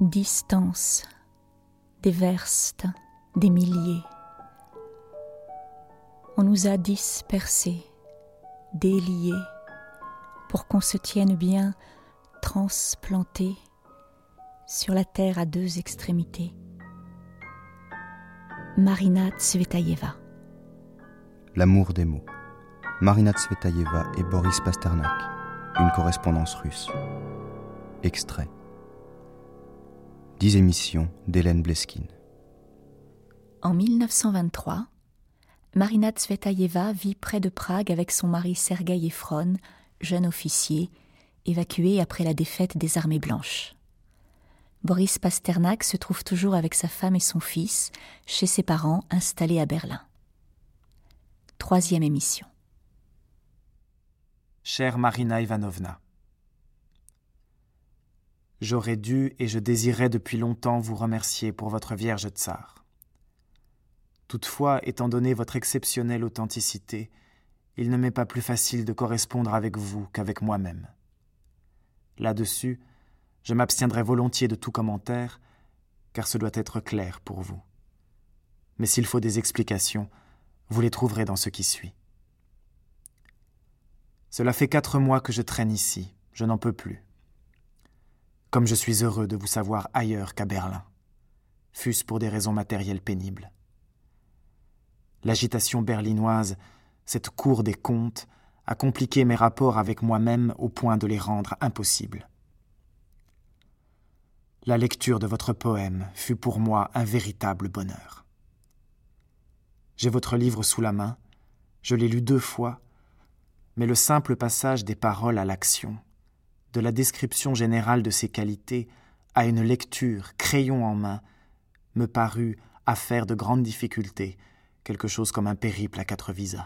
Distance, des verstes, des milliers. On nous a dispersés, déliés, pour qu'on se tienne bien transplantés sur la terre à deux extrémités. Marina Tsvetaeva. L'amour des mots. Marina Tsvetaeva et Boris Pasternak. Une correspondance russe. Extrait. 10 émissions d'Hélène Bleskine. En 1923, Marina Tsvetaeva vit près de Prague avec son mari Sergueï Efron, jeune officier, évacué après la défaite des armées blanches. Boris Pasternak se trouve toujours avec sa femme et son fils, chez ses parents installés à Berlin. 3e émission. Chère Marina Ivanovna, j'aurais dû et je désirais depuis longtemps vous remercier pour votre Vierge Tsar. Toutefois, étant donné votre exceptionnelle authenticité, il ne m'est pas plus facile de correspondre avec vous qu'avec moi-même. Là-dessus, je m'abstiendrai volontiers de tout commentaire, car ce doit être clair pour vous. Mais s'il faut des explications, vous les trouverez dans ce qui suit. Cela fait 4 mois que je traîne ici, je n'en peux plus. Comme je suis heureux de vous savoir ailleurs qu'à Berlin, fût-ce pour des raisons matérielles pénibles. L'agitation berlinoise, cette cour des comptes, a compliqué mes rapports avec moi-même au point de les rendre impossibles. La lecture de votre poème fut pour moi un véritable bonheur. J'ai votre livre sous la main, je l'ai lu 2 fois, mais le simple passage des paroles à l'action, de la description générale de ses qualités à une lecture, crayon en main, me parut affaire de grandes difficultés, quelque chose comme un périple à 4 visas.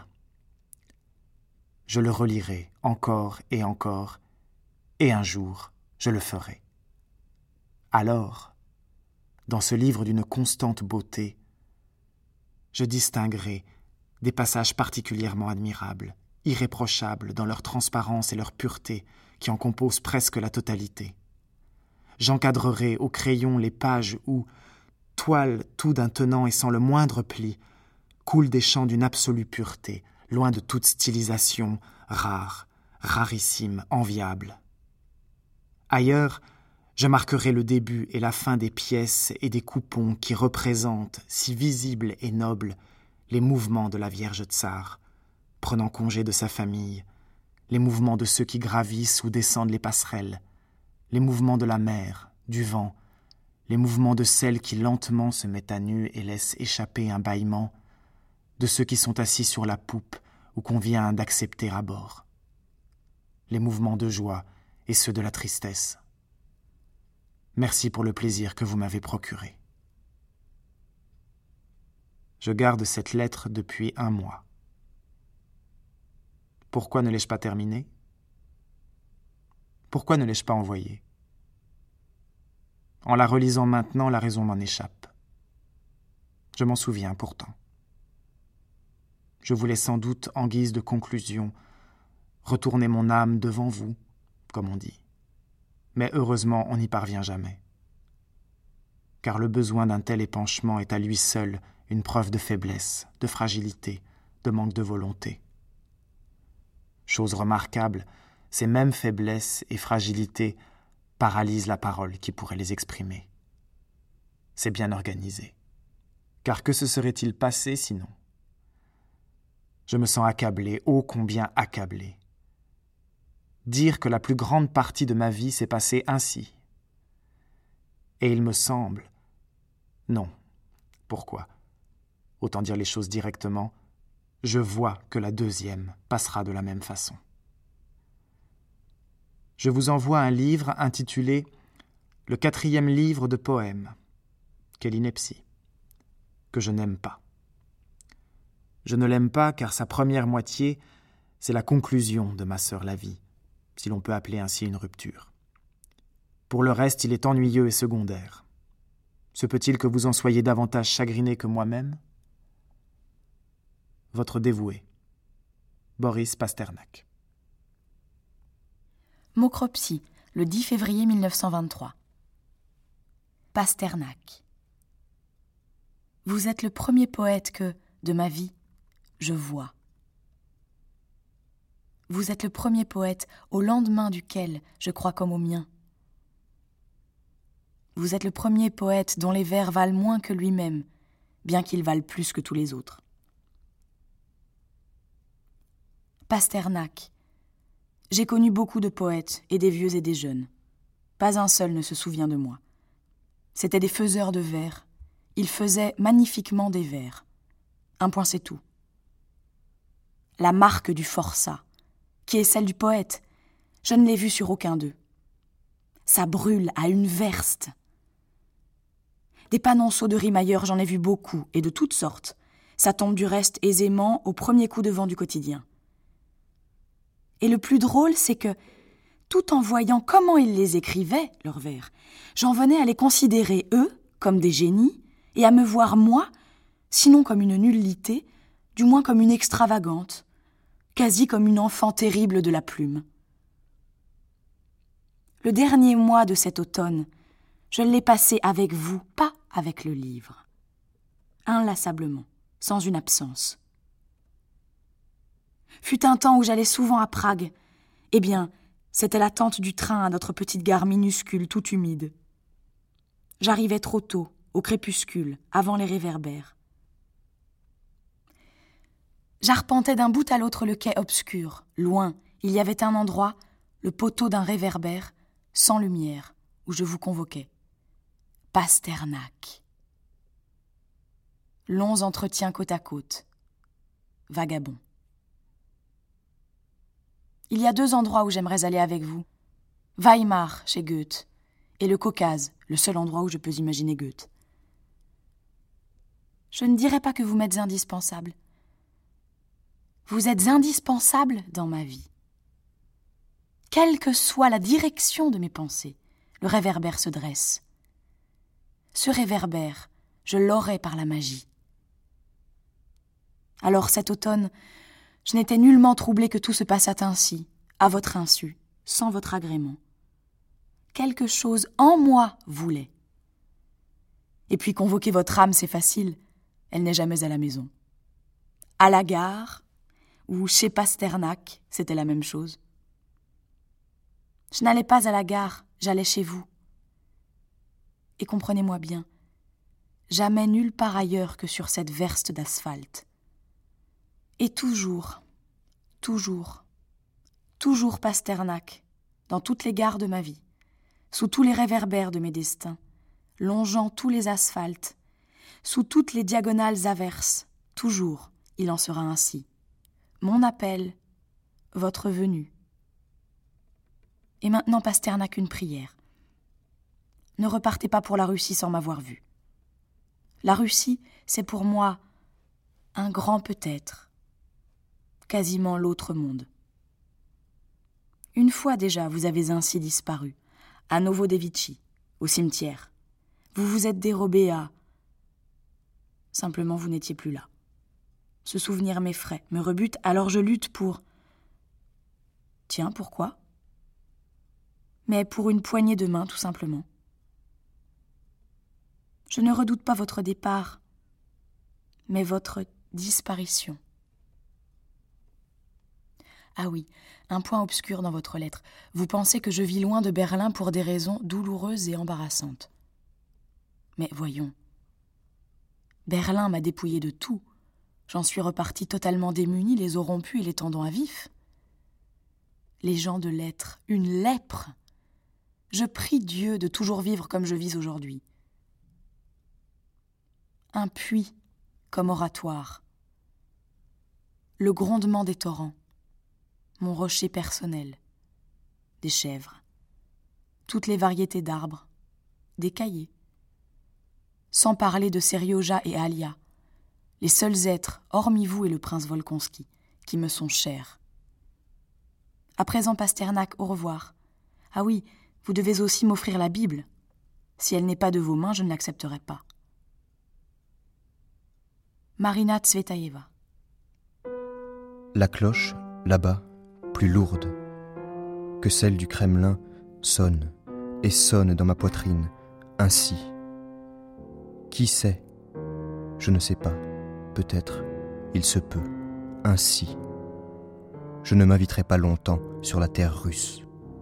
Je le relirai encore, et un jour, je le ferai. Alors, dans ce livre d'une constante beauté, je distinguerai des passages particulièrement admirables, irréprochables dans leur transparence et leur pureté, qui en composent presque la totalité. J'encadrerai au crayon les pages où, toile tout d'un tenant et sans le moindre pli, coulent des chants d'une absolue pureté, loin de toute stylisation rare, rarissime, enviable. Ailleurs, je marquerai le début et la fin des pièces et des coupons qui représentent, si visibles et nobles, les mouvements de la Vierge Tsar, prenant congé de sa famille, les mouvements de ceux qui gravissent ou descendent les passerelles, les mouvements de la mer, du vent, les mouvements de celle qui lentement se met à nu et laisse échapper un bâillement, de ceux qui sont assis sur la poupe ou qu'on vient d'accepter à bord, les mouvements de joie et ceux de la tristesse. Merci pour le plaisir que vous m'avez procuré. Je garde cette lettre depuis 1 mois. Pourquoi ne l'ai-je pas terminée ? Pourquoi ne l'ai-je pas envoyée ? En la relisant maintenant, la raison m'en échappe. Je m'en souviens pourtant. Je voulais sans doute, en guise de conclusion, retourner mon âme devant vous, comme on dit. Mais heureusement, on n'y parvient jamais. Car le besoin d'un tel épanchement est à lui seul une preuve de faiblesse, de fragilité, de manque de volonté. Chose remarquable, ces mêmes faiblesses et fragilités paralysent la parole qui pourrait les exprimer. C'est bien organisé. Car que se serait-il passé sinon ? Je me sens accablé, ô combien accablé. Dire que la plus grande partie de ma vie s'est passée ainsi. Et il me semble... Non. Pourquoi ? Autant dire les choses directement, je vois que la 2e passera de la même façon. Je vous envoie un livre intitulé « Le 4e livre de poèmes ». Quelle ineptie. Que je n'aime pas. Je ne l'aime pas car sa première moitié, c'est la conclusion de ma sœur la vie, si l'on peut appeler ainsi une rupture. Pour le reste, il est ennuyeux et secondaire. Se peut-il que vous en soyez davantage chagriné que moi-même ? Votre dévoué, Boris Pasternak. Mokropsy, le 10 février 1923. Pasternak. Vous êtes le premier poète que, de ma vie, je vois. Vous êtes le premier poète au lendemain duquel je crois comme au mien. Vous êtes le premier poète dont les vers valent moins que lui-même, bien qu'ils valent plus que tous les autres. Pasternak. J'ai connu beaucoup de poètes, et des vieux et des jeunes. Pas un seul ne se souvient de moi. C'étaient des faiseurs de vers. Ils faisaient magnifiquement des vers. Un point, c'est tout. La marque du forçat, qui est celle du poète, je ne l'ai vue sur aucun d'eux. Ça brûle à une verste. Des panonceaux de rimailleurs, j'en ai vu beaucoup, et de toutes sortes. Ça tombe du reste aisément au premier coup de vent du quotidien. Et le plus drôle, c'est que, tout en voyant comment ils les écrivaient, leurs vers, j'en venais à les considérer, eux, comme des génies, et à me voir, moi, sinon comme une nullité, du moins comme une extravagante, quasi comme une enfant terrible de la plume. Le dernier mois de cet automne, je l'ai passé avec vous, pas avec le livre. Inlassablement, sans une absence. Fut un temps où j'allais souvent à Prague. Eh bien, c'était l'attente du train à notre petite gare minuscule, toute humide. J'arrivais trop tôt, au crépuscule, avant les réverbères. J'arpentais d'un bout à l'autre le quai obscur. Loin, il y avait un endroit, le poteau d'un réverbère, sans lumière, où je vous convoquais. Pasternak. Longs entretiens côte à côte. Vagabond. Il y a 2 endroits où j'aimerais aller avec vous. Weimar, chez Goethe, et le Caucase, le seul endroit où je peux imaginer Goethe. Je ne dirais pas que vous m'êtes indispensable. Vous êtes indispensable dans ma vie. Quelle que soit la direction de mes pensées, le réverbère se dresse. Ce réverbère, je l'aurai par la magie. Alors cet automne, je n'étais nullement troublée que tout se passât ainsi, à votre insu, sans votre agrément. Quelque chose en moi voulait. Et puis convoquer votre âme, c'est facile, elle n'est jamais à la maison. À la gare, ou chez Pasternak, c'était la même chose. Je n'allais pas à la gare, j'allais chez vous. Et comprenez-moi bien, jamais nulle part ailleurs que sur cette verste d'asphalte. Et toujours Pasternak, dans toutes les gares de ma vie, sous tous les réverbères de mes destins, longeant tous les asphaltes, sous toutes les diagonales averses, toujours il en sera ainsi. Mon appel, votre venue. Et maintenant, Pasternak, une prière. Ne repartez pas pour la Russie sans m'avoir vu. La Russie, c'est pour moi un grand peut-être, quasiment l'autre monde. Une fois déjà, vous avez ainsi disparu, à Novodevitchi, au cimetière. Vous vous êtes dérobé à... Simplement, vous n'étiez plus là. Ce souvenir m'effraie, me rebute, alors je lutte pour... Tiens, pourquoi ? Mais pour une poignée de main, tout simplement. Je ne redoute pas votre départ, mais votre disparition. Ah oui, un point obscur dans votre lettre. Vous pensez que je vis loin de Berlin pour des raisons douloureuses et embarrassantes. Mais voyons. Berlin m'a dépouillé de tout. J'en suis reparti totalement démuni, les os rompus et les tendons à vif. Les gens de lettres, une lèpre. Je prie Dieu de toujours vivre comme je vis aujourd'hui. Un puits comme oratoire. Le grondement des torrents. Mon rocher personnel. Des chèvres. Toutes les variétés d'arbres. Des caillers. Sans parler de Serioja et Alia, les seuls êtres, hormis vous et le prince Volkonski, qui me sont chers. À présent, Pasternak, au revoir. Ah oui, vous devez aussi m'offrir la Bible. Si elle n'est pas de vos mains, je ne l'accepterai pas. Marina Tsvetaeva. La cloche, là-bas, plus lourde que celle du Kremlin, sonne et sonne dans ma poitrine, ainsi, Qui sait? Je ne sais pas. Peut-être, il se peut, ainsi. Je ne m'inviterai pas longtemps sur la terre russe.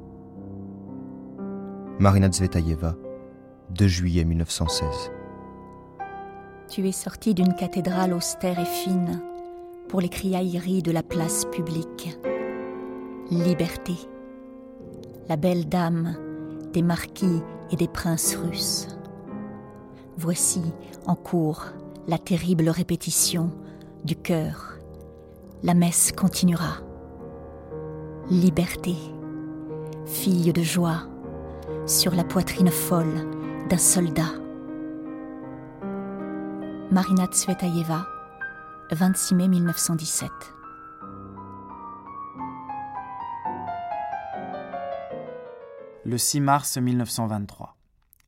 Marina Tsvetaïeva, 2 juillet 1916. Tu es sortie d'une cathédrale austère et fine pour les criailleries de la place publique. Liberté, la belle dame des marquis et des princes russes. Voici en cours la terrible répétition du chœur. La messe continuera. Liberté, fille de joie, sur la poitrine folle d'un soldat. Marina Tsvetaïeva, 26 mai 1917. Le 6 mars 1923.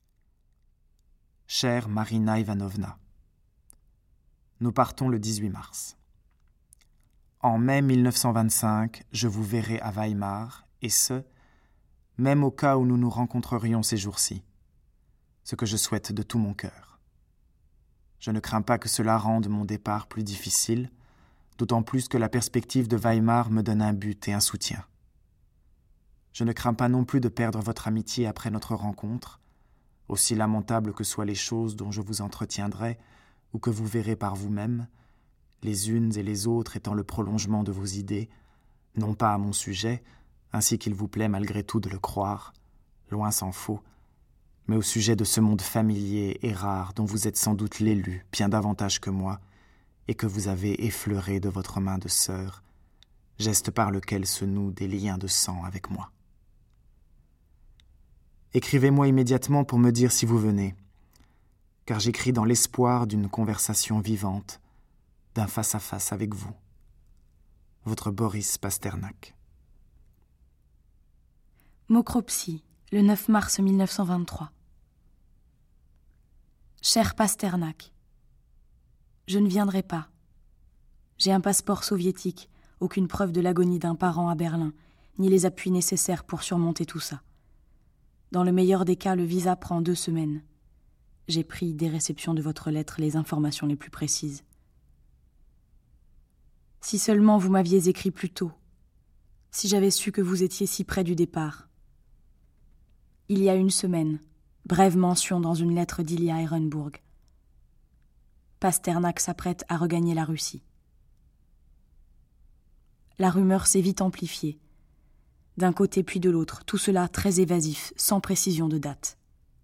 Chère Marina Ivanovna, nous partons le 18 mars. En mai 1925, je vous verrai à Weimar, et ce, même au cas où nous nous rencontrerions ces jours-ci, ce que je souhaite de tout mon cœur. Je ne crains pas que cela rende mon départ plus difficile, d'autant plus que la perspective de Weimar me donne un but et un soutien. Je ne crains pas non plus de perdre votre amitié après notre rencontre, aussi lamentables que soient les choses dont je vous entretiendrai ou que vous verrez par vous-même, les unes et les autres étant le prolongement de vos idées, non pas à mon sujet, ainsi qu'il vous plaît malgré tout de le croire, loin s'en faut, mais au sujet de ce monde familier et rare dont vous êtes sans doute l'élu bien davantage que moi, et que vous avez effleuré de votre main de sœur, geste par lequel se nouent des liens de sang avec moi. Écrivez-moi immédiatement pour me dire si vous venez, car j'écris dans l'espoir d'une conversation vivante, d'un face-à-face avec vous. Votre Boris Pasternak. Mokropsy, le 9 mars 1923. Cher Pasternak, je ne viendrai pas. J'ai un passeport soviétique, aucune preuve de l'agonie d'un parent à Berlin, ni les appuis nécessaires pour surmonter tout ça. Dans le meilleur des cas, le visa prend 2 semaines. J'ai pris, dès réception de votre lettre, les informations les plus précises. Si seulement vous m'aviez écrit plus tôt, si j'avais su que vous étiez si près du départ. Il y a 1 semaine, brève mention dans une lettre d'Ilya Ehrenburg. Pasternak s'apprête à regagner la Russie. La rumeur s'est vite amplifiée. D'un côté puis de l'autre, tout cela très évasif, sans précision de date.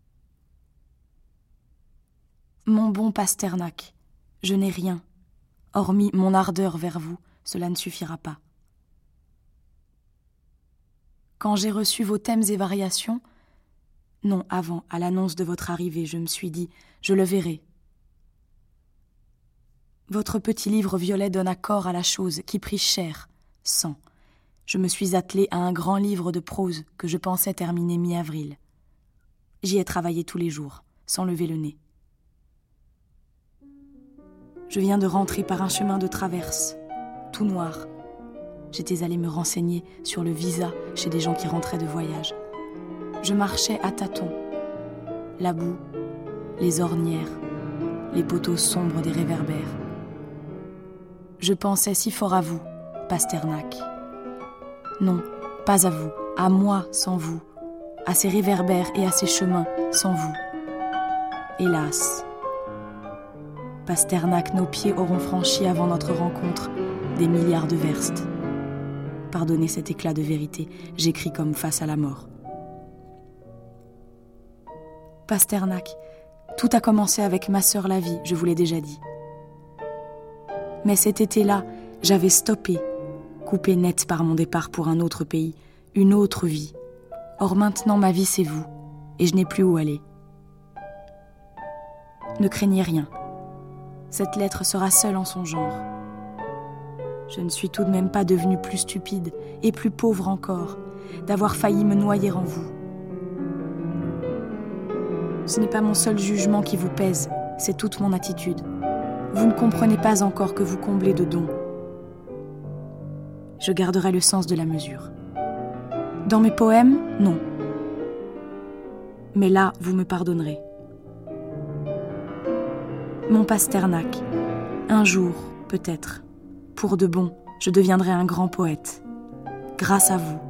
Mon bon Pasternak, je n'ai rien. Hormis mon ardeur vers vous, cela ne suffira pas. Quand j'ai reçu vos thèmes et variations, non, avant, à l'annonce de votre arrivée, je me suis dit, je le verrai. Votre petit livre violet donne corps à la chose qui prit cher, sang. Je me suis attelée à un grand livre de prose que je pensais terminer mi-avril. J'y ai travaillé tous les jours, sans lever le nez. Je viens de rentrer par un chemin de traverse, tout noir. J'étais allée me renseigner sur le visa chez des gens qui rentraient de voyage. Je marchais à tâtons. La boue, les ornières, les poteaux sombres des réverbères. Je pensais si fort à vous, Pasternak. Non, pas à vous, à moi sans vous, à ces réverbères et à ces chemins sans vous. Hélas. Pasternak, nos pieds auront franchi avant notre rencontre des milliards de verstes. Pardonnez cet éclat de vérité, j'écris comme face à la mort. Pasternak, tout a commencé avec ma sœur la vie, je vous l'ai déjà dit. Mais cet été-là, j'avais stoppé, coupé net par mon départ pour un autre pays, une autre vie. Or maintenant, ma vie, c'est vous, et je n'ai plus où aller. Ne craignez rien. Cette lettre sera seule en son genre. Je ne suis tout de même pas devenue plus stupide et plus pauvre encore d'avoir failli me noyer en vous. Ce n'est pas mon seul jugement qui vous pèse, c'est toute mon attitude. Vous ne comprenez pas encore que vous comblez de dons. Je garderai le sens de la mesure. Dans mes poèmes, non. Mais là, vous me pardonnerez. Mon Pasternak, un jour, peut-être, pour de bon, je deviendrai un grand poète, grâce à vous.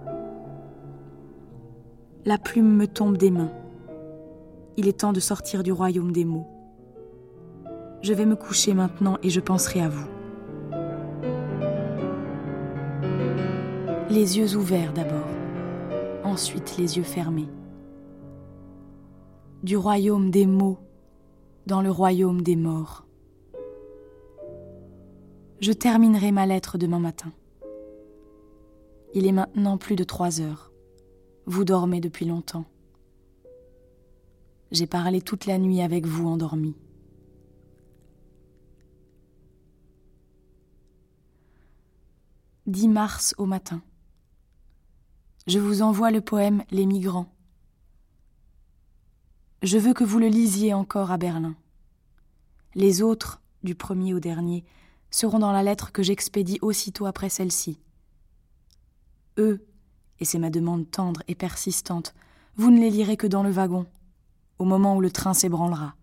La plume me tombe des mains. Il est temps de sortir du royaume des mots. Je vais me coucher maintenant et je penserai à vous. Les yeux ouverts d'abord, ensuite les yeux fermés. Du royaume des mots, dans le royaume des morts. Je terminerai ma lettre demain matin. Il est maintenant plus de 3 heures. Vous dormez depuis longtemps. J'ai parlé toute la nuit avec vous endormis. « 10 mars au matin. Je vous envoie le poème « Les migrants ». Je veux que vous le lisiez encore à Berlin. Les autres, du premier au dernier, seront dans la lettre que j'expédie aussitôt après celle-ci. Eux, et c'est ma demande tendre et persistante, vous ne les lirez que dans le wagon, au moment où le train s'ébranlera.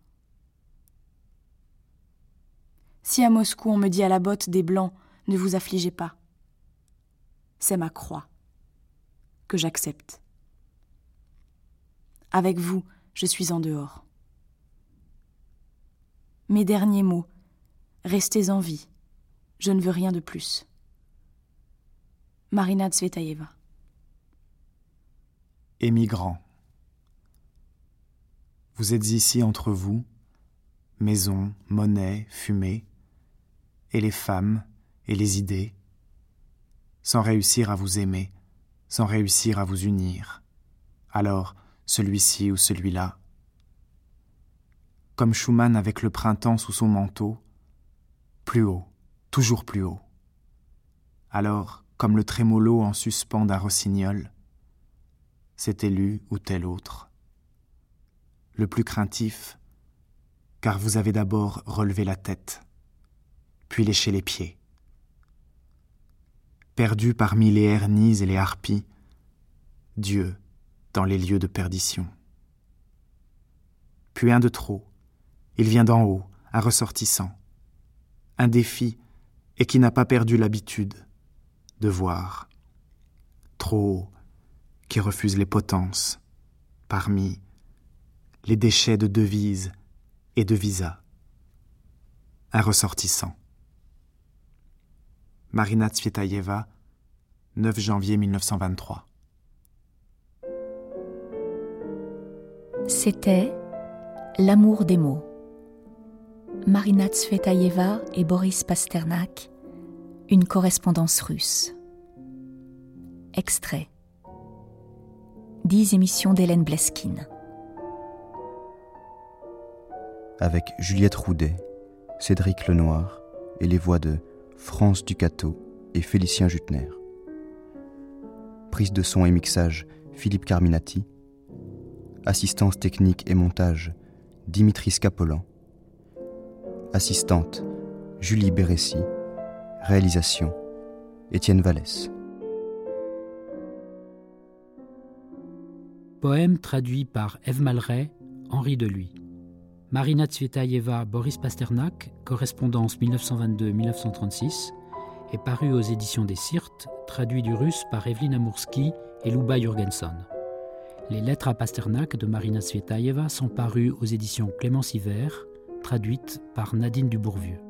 Si à Moscou on me dit à la botte des Blancs, ne vous affligez pas. C'est ma croix, que j'accepte. Avec vous, je suis en dehors. Mes derniers mots, restez en vie, je ne veux rien de plus. Marina Tsvetaeva. Émigrants. Vous êtes ici entre vous, maison, monnaie, fumée, et les femmes et les idées, sans réussir à vous aimer, sans réussir à vous unir. Alors, celui-ci ou celui-là. Comme Schumann avec le printemps sous son manteau, plus haut, toujours plus haut. Alors, comme le trémolo en suspens d'un rossignol, cet élu ou tel autre. Le plus craintif, car vous avez d'abord relevé la tête, puis léché les pieds. Perdu parmi les hernies et les harpies, Dieu dans les lieux de perdition. Puis un de trop, il vient d'en haut, un ressortissant, un défi et qui n'a pas perdu l'habitude de voir, trop haut, qui refuse les potences, parmi les déchets de devises et de visas. Un ressortissant. Marina Tsvetaeva, 9 janvier 1923. C'était L'amour des mots. Marina Tsvetaeva et Boris Pasternak, une correspondance russe. Extrait. 10 émissions d'Hélène Bleskine. Avec Juliette Roudet, Cédric Lenoir et les voix de France Ducato et Félicien Jutner. Prise de son et mixage Philippe Carminati. Assistance technique et montage Dimitri Scapolan. Assistante Julie Bérécy. Réalisation Étienne Vallès. Poème traduit par Ève Malray, Henri Deluy. Marina Tsvetaeva, Boris Pasternak, correspondance 1922-1936, est paru aux éditions des Sirtes, traduit du russe par Evelyne Amoursky et Louba Jurgenson. Les lettres à Pasternak de Marina Tsvetaeva sont parues aux éditions Clémence Hiver, traduites par Nadine Dubourvieux.